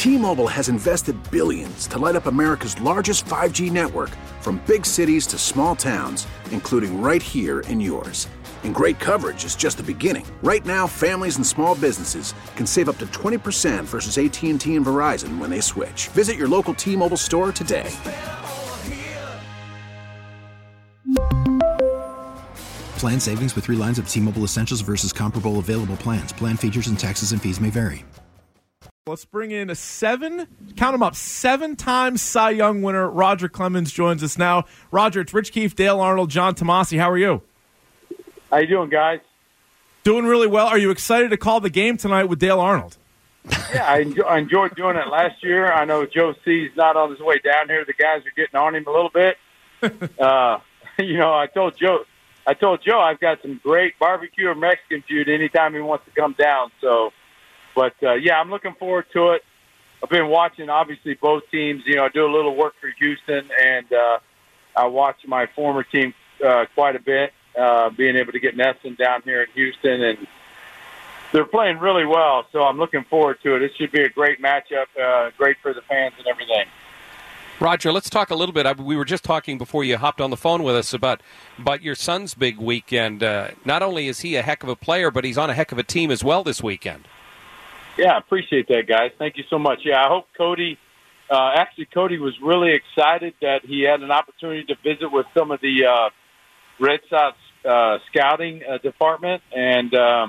T-Mobile has invested billions to light up America's largest 5G network, from big cities to small towns, including right here in yours. And great coverage is just the beginning. Right now, families and small businesses can save up to 20% versus AT&T and Verizon when they switch. Visit your local T-Mobile store today. Plan savings with 3 lines of T-Mobile Essentials versus comparable available plans. Plan features and taxes and fees may vary. Let's bring in a 7-time Cy Young winner. Roger Clemens joins us now. Roger, it's Rich Keefe, Dale Arnold, John Tomasi. How are you? How you doing, guys? Doing really well. Are you excited to call the game tonight with Dale Arnold? Yeah, I enjoyed doing it last year. I know Joe C's not on his way down here. The guys are getting on him a little bit. I told Joe I've got some great barbecue or Mexican food anytime he wants to come down. So, but I'm looking forward to it. I've been watching, obviously, both teams. I do a little work for Houston, and I watch my former team quite a bit. Being able to get Nesson down here in Houston, and they're playing really well, so I'm looking forward to it. It should be a great matchup, great for the fans and everything. Roger, let's talk a little bit. We were just talking before you hopped on the phone with us about your son's big weekend. Not only is he a heck of a player, but he's on a heck of a team as well this weekend. Yeah, I appreciate that, guys. Thank you so much. Yeah, I hope Cody was really excited that he had an opportunity to visit with some of the Red Sox scouting department, and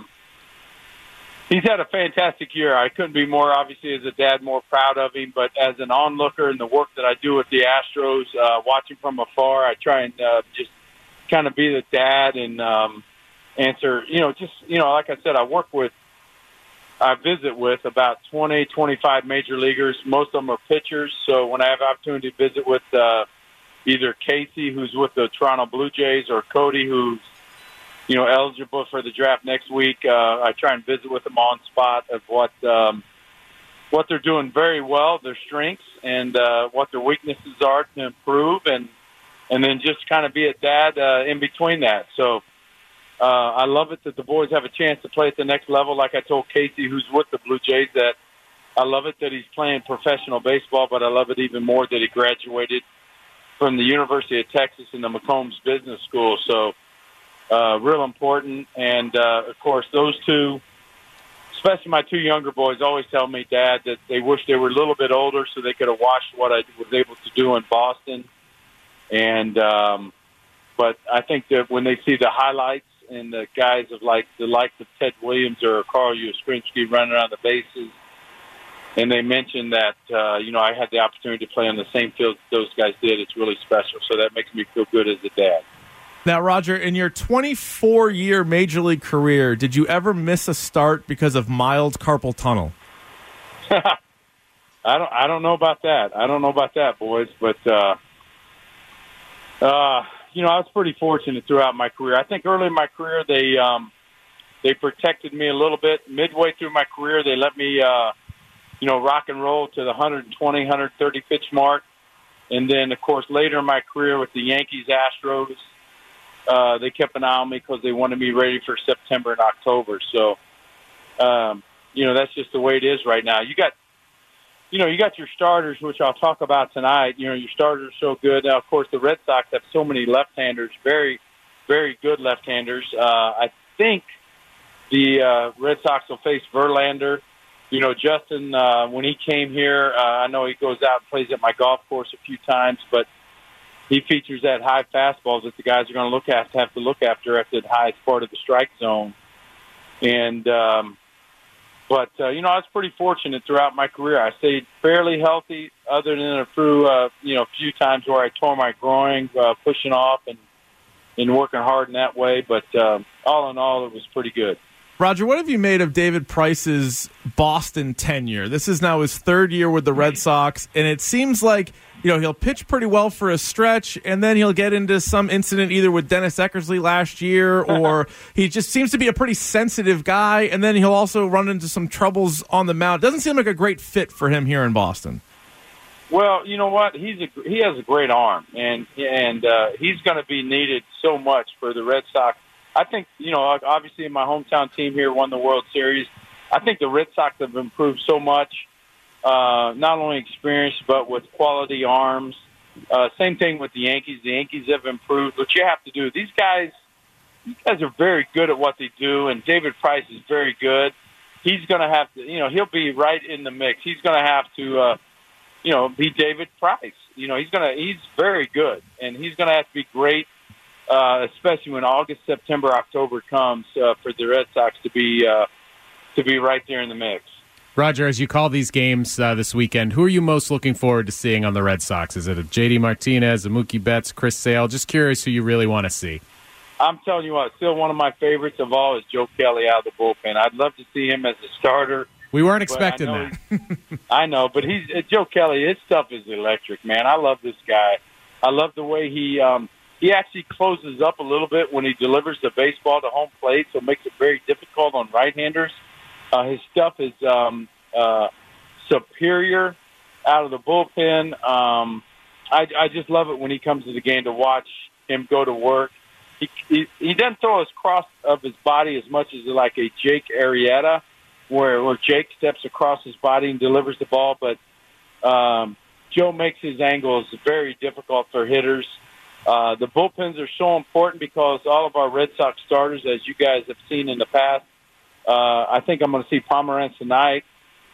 he's had a fantastic year. I couldn't be more, obviously, as a dad, more proud of him, but as an onlooker in the work that I do with the Astros, watching from afar, I try and just kind of be the dad and answer, like I said, I visit with about 20, 25 major leaguers. Most of them are pitchers, so when I have opportunity to visit with either Casey, who's with the Toronto Blue Jays, or Cody, who's eligible for the draft next week. I try and visit with them on spot of what they're doing very well, their strengths, and what their weaknesses are to improve, and then just kind of be a dad in between that. So I love it that the boys have a chance to play at the next level. Like I told Casey, who's with the Blue Jays, that I love it that he's playing professional baseball, but I love it even more that he graduated from the University of Texas in the McCombs Business School. So real important. And, of course, those two, especially my two younger boys, always tell me, Dad, that they wish they were a little bit older so they could have watched what I was able to do in Boston. And but I think that when they see the highlights and the guys of the likes of Ted Williams or Carl Yastrzemski running around the bases, and they mentioned that, I had the opportunity to play on the same field that those guys did. It's really special. So that makes me feel good as a dad. Now, Roger, in your 24-year Major League career, did you ever miss a start because of mild carpal tunnel? I don't know about that. I don't know about that, boys. But, I was pretty fortunate throughout my career. I think early in my career, they protected me a little bit. Midway through my career, they let me rock and roll to the 120, 130 pitch mark. And then, of course, later in my career with the Yankees, Astros, they kept an eye on me because they wanted me ready for September and October. So, that's just the way it is right now. You got your starters, which I'll talk about tonight. Your starters are so good. Now, of course, the Red Sox have so many left-handers, very, very good left-handers. I think the Red Sox will face Verlander. Justin, when he came here, I know he goes out and plays at my golf course a few times, but he features that high fastballs that the guys are going to have to look after at the highest part of the strike zone. And, I was pretty fortunate throughout my career. I stayed fairly healthy other than a few times where I tore my groin, pushing off and working hard in that way. But all in all, it was pretty good. Roger, what have you made of David Price's Boston tenure? This is now his third year with the Red Sox, and it seems like he'll pitch pretty well for a stretch, and then he'll get into some incident either with Dennis Eckersley last year, or he just seems to be a pretty sensitive guy, and then he'll also run into some troubles on the mound. Doesn't seem like a great fit for him here in Boston. Well, you know what? He has a great arm, and he's going to be needed so much for the Red Sox. I think, obviously my hometown team here won the World Series. I think the Red Sox have improved so much not only experience but with quality arms. Same thing with the Yankees. The Yankees have improved. What you have to do, these guys are very good at what they do, and David Price is very good. He's going to have to, he'll be right in the mix. He's going to have to, be David Price. He's very good, and he's going to have to be great, especially when August, September, October comes for the Red Sox to be right there in the mix. Roger, as you call these games this weekend, who are you most looking forward to seeing on the Red Sox? Is it a J.D. Martinez, a Mookie Betts, Chris Sale? Just curious who you really want to see. I'm telling you what, still one of my favorites of all is Joe Kelly out of the bullpen. I'd love to see him as a starter. We weren't expecting that. I know, but Joe Kelly, his stuff is electric, man. I love this guy. I love the way he actually closes up a little bit when he delivers the baseball to home plate, so it makes it very difficult on right-handers. His stuff is superior out of the bullpen. I just love it when he comes to the game to watch him go to work. He doesn't throw his cross of his body as much as like a Jake Arrieta, where Jake steps across his body and delivers the ball. But Joe makes his angles very difficult for hitters. The bullpens are so important because all of our Red Sox starters, as you guys have seen in the past, I think I'm going to see Pomeranz tonight.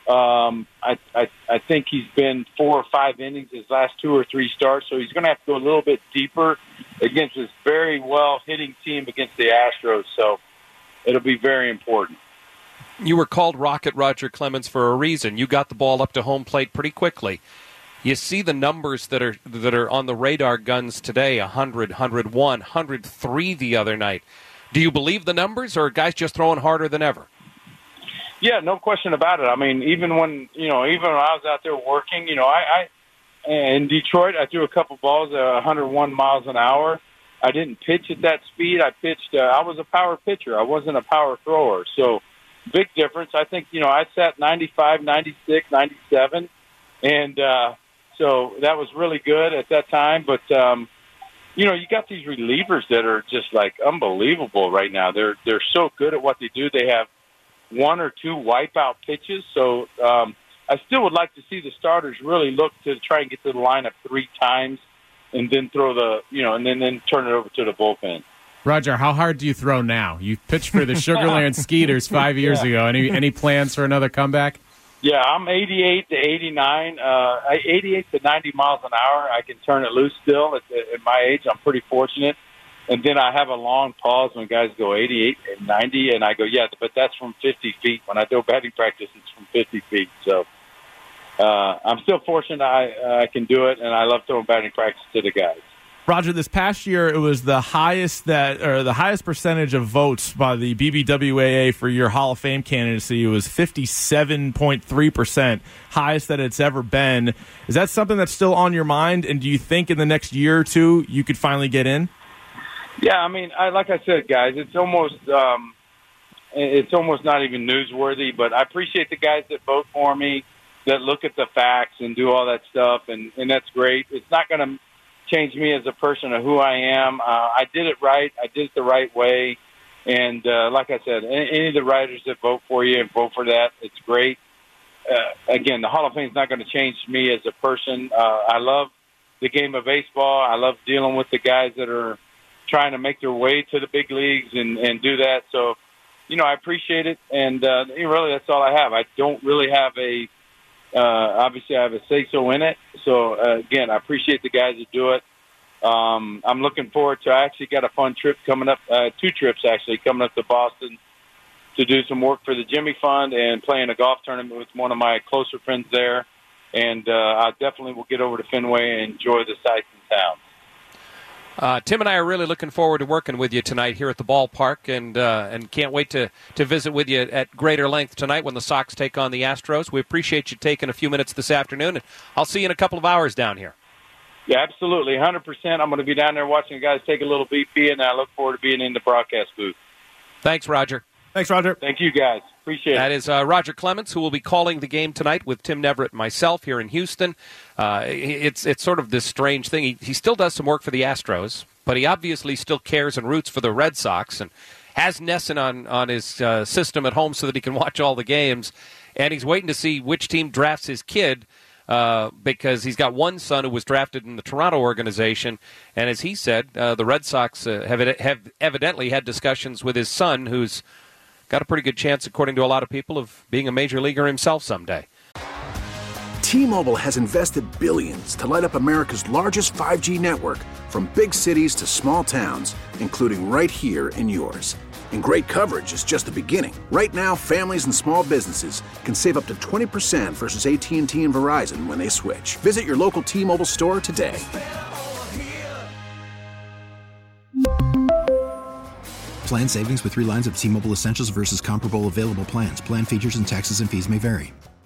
I think he's been 4 or 5 innings his last 2 or 3 starts, so he's going to have to go a little bit deeper against this very well-hitting team against the Astros, so it'll be very important. You were called Rocket Roger Clemens for a reason. You got the ball up to home plate pretty quickly. You see the numbers that are on the radar guns today, 100, 101, 103 the other night. Do you believe the numbers, or are guys just throwing harder than ever? Yeah, no question about it. I mean, even when I was out there working, I in Detroit, I threw a couple balls at 101 miles an hour. I didn't pitch at that speed. I pitched. I was a power pitcher. I wasn't a power thrower. So big difference. I think, I sat 95, 96, 97, and so that was really good at that time. But you got these relievers that are just like unbelievable right now. They're so good at what they do. They have 1 or 2 wipeout pitches. So I still would like to see the starters really look to try and get to the lineup 3 times and then throw and then turn it over to the bullpen. Roger, how hard do you throw now? You pitched for the Sugarland Skeeters 5 years ago. Any plans for another comeback? Yeah, I'm 88 to 89, 88 to 90 miles an hour. I can turn it loose still at my age. I'm pretty fortunate. And then I have a long pause when guys go 88 and 90, and I go, yeah, but that's from 50 feet. When I do batting practice, it's from 50 feet. So I'm still fortunate I can do it, and I love throwing batting practice to the guys. Roger, this past year it was the highest percentage of votes by the BBWAA for your Hall of Fame candidacy. It was 57.3%, highest that it's ever been. Is that something that's still on your mind? And do you think in the next year or two you could finally get in? Yeah, I mean, like I said, guys, it's almost not even newsworthy. But I appreciate the guys that vote for me, that look at the facts and do all that stuff, and that's great. It's not going to change me as a person of who I am. I did it right. I did it the right way. And like I said, any of the writers that vote for you and vote for that, it's great. Again, the Hall of Fame is not going to change me as a person. I love the game of baseball. I love dealing with the guys that are trying to make their way to the big leagues and do that. So, I appreciate it. And really, that's all I have. I don't really have obviously I have a say-so in it. So, again, I appreciate the guys that do it. I'm looking forward to, I actually got a fun trip coming up, 2 trips actually, coming up to Boston to do some work for the Jimmy Fund and playing a golf tournament with one of my closer friends there. And I definitely will get over to Fenway and enjoy the sights and sounds. Tim and I are really looking forward to working with you tonight here at the ballpark, and can't wait to visit with you at greater length tonight when the Sox take on the Astros. We appreciate you taking a few minutes this afternoon, and I'll see you in a couple of hours down here. Yeah, absolutely, 100%. I'm going to be down there watching the guys take a little BP, and I look forward to being in the broadcast booth. Thanks, Roger. Thanks, Roger. Thank you, guys. Appreciate it. That is Roger Clemens, who will be calling the game tonight with Tim Neverett and myself here in Houston. It's sort of this strange thing. He still does some work for the Astros, but he obviously still cares and roots for the Red Sox and has Nesson on his system at home so that he can watch all the games. And he's waiting to see which team drafts his kid because he's got one son who was drafted in the Toronto organization. And as he said, the Red Sox have evidently had discussions with his son, who's got a pretty good chance, according to a lot of people, of being a major leaguer himself someday. T-Mobile has invested billions to light up America's largest 5G network, from big cities to small towns, including right here in yours. And great coverage is just the beginning. Right now, families and small businesses can save up to 20% versus AT&T and Verizon when they switch. Visit your local T-Mobile store today. Plan savings with 3 lines of T-Mobile Essentials versus comparable available plans. Plan features and taxes and fees may vary.